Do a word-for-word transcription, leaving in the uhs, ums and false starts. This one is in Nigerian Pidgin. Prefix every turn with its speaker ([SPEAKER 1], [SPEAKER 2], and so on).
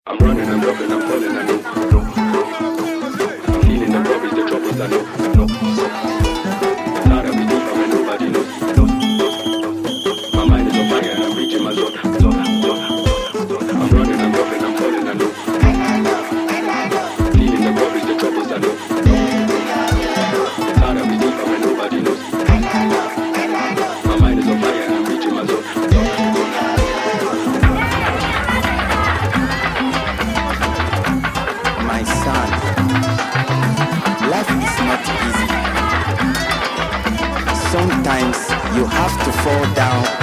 [SPEAKER 1] I'm running, I'm dropping, I'm falling, I know. I'm feeling the worries, the troubles, I know. I know. It's hard to believe, but when nobody knows, knows. My mind is on fire, and I'm reaching my zone, zone, zone, zone. I'm running, I'm dropping, I'm falling, I know. Feeling the worries, the troubles, I know. It's hard to believe, but when nobody knows. My mind is on fire, and I'm reaching my zone, zone, zone.
[SPEAKER 2] My son, life is not easy. Sometimes you have to fall down